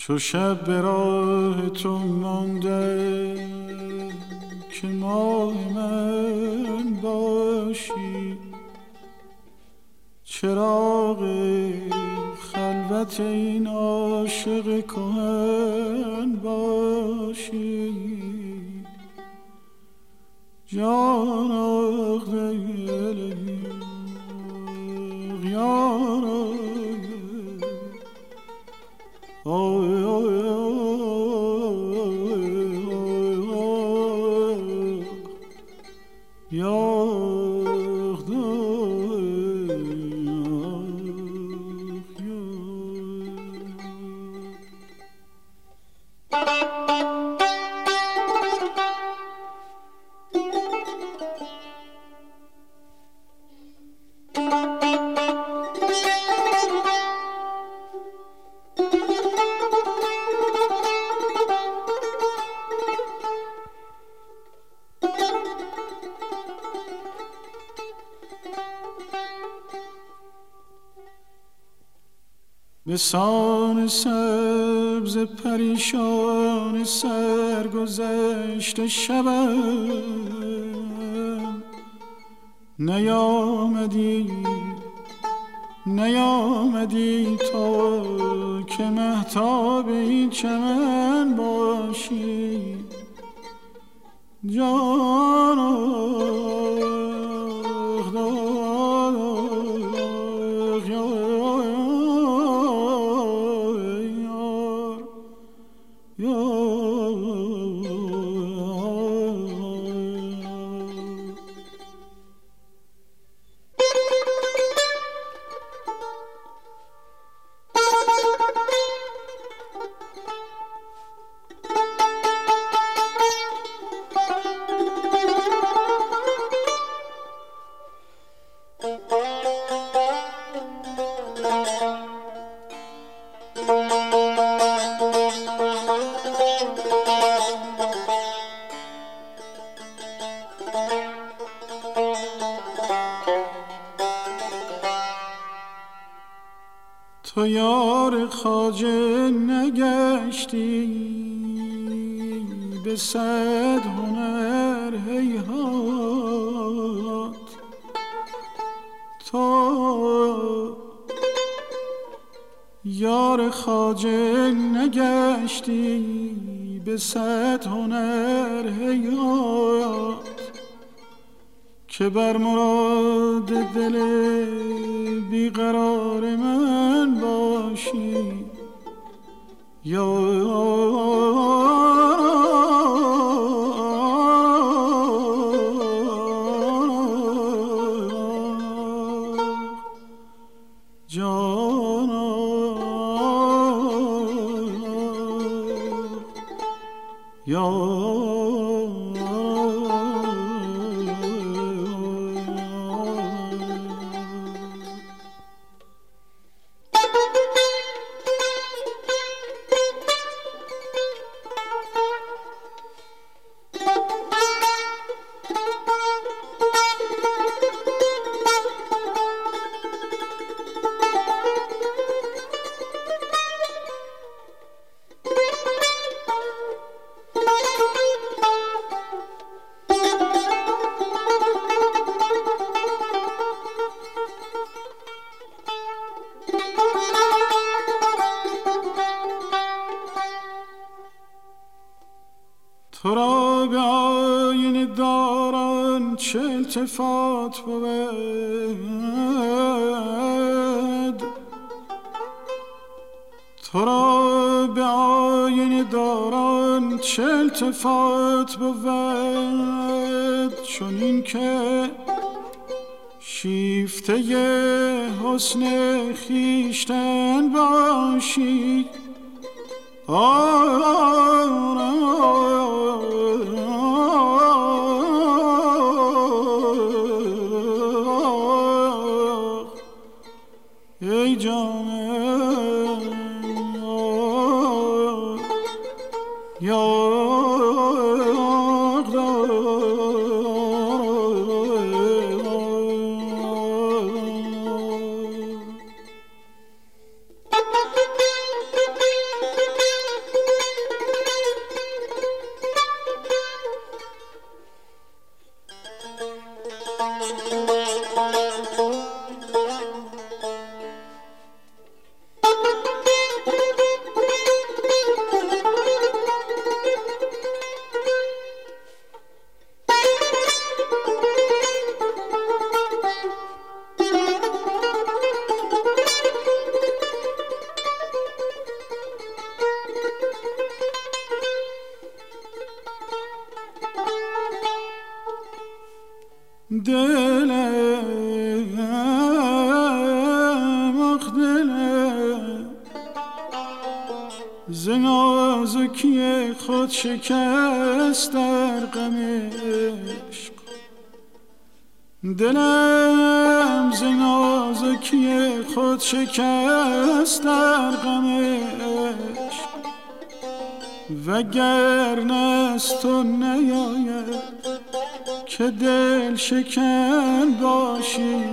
چو شب به راه تو مانده که ماه من باشی، چراغ خلوت این عاشق کهن باشی. جان آخ دل یار به سان سبز پریشان سرگذشت شبم نیامدی تو که مهتاب این چمن باشی. جان تو یار خواجه نگشتی به صد هنر هیهات. تو یار خواجه نگشتی به صد هنر هیهات که بر مراد دل بیقرار من باشی. یا تو را به آینه داران چه التفات بود، تو را به آینه داران چه التفات بود، چون این که شیفته حسن خویشتن باشی. ای جان ز نازکی خود شکست در غم عشق. دلم ز نازکی خود شکست در غم عشق، وگرنه از تو نیاید که دل شکن باشی.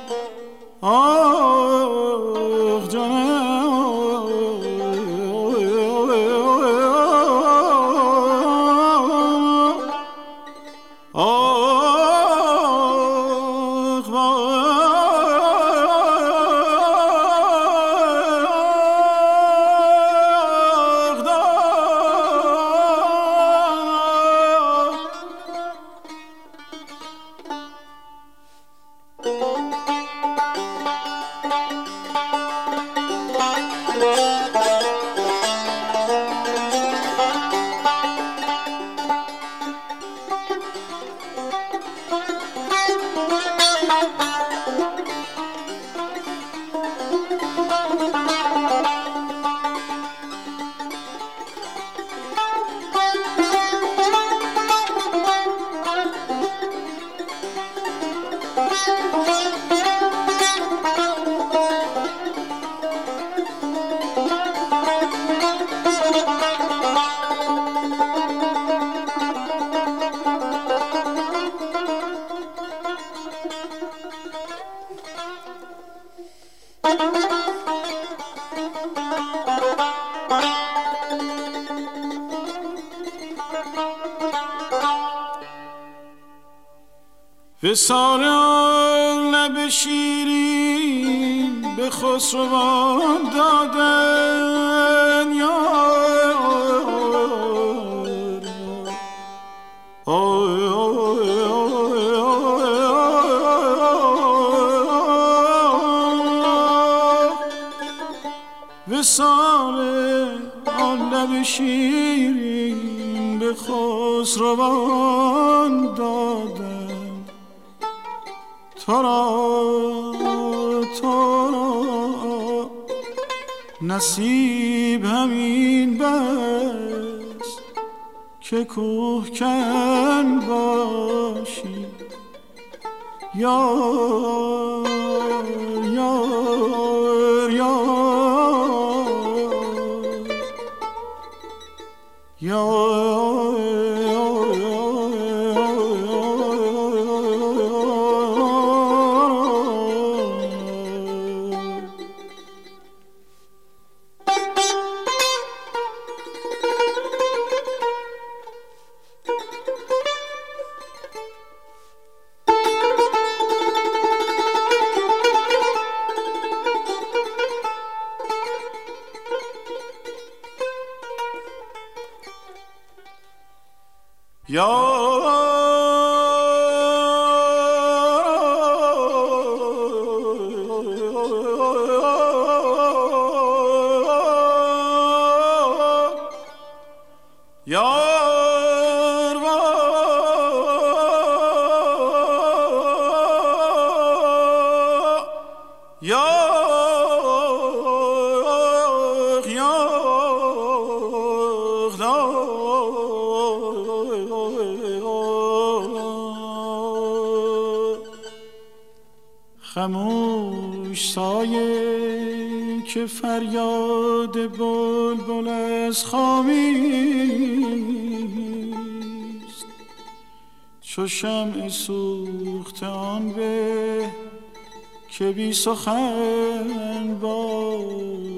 آه جانم وصال لب شیرین به خسروان دادن یار. وصال آن لب شیرین به خسروان دادن، تو را نصیب همین بس که کوهکن باشی. یار یار یار یار خموش سایه که فریاد بلبل از خامیست، چو شمع سوخته آن به که بی سخن با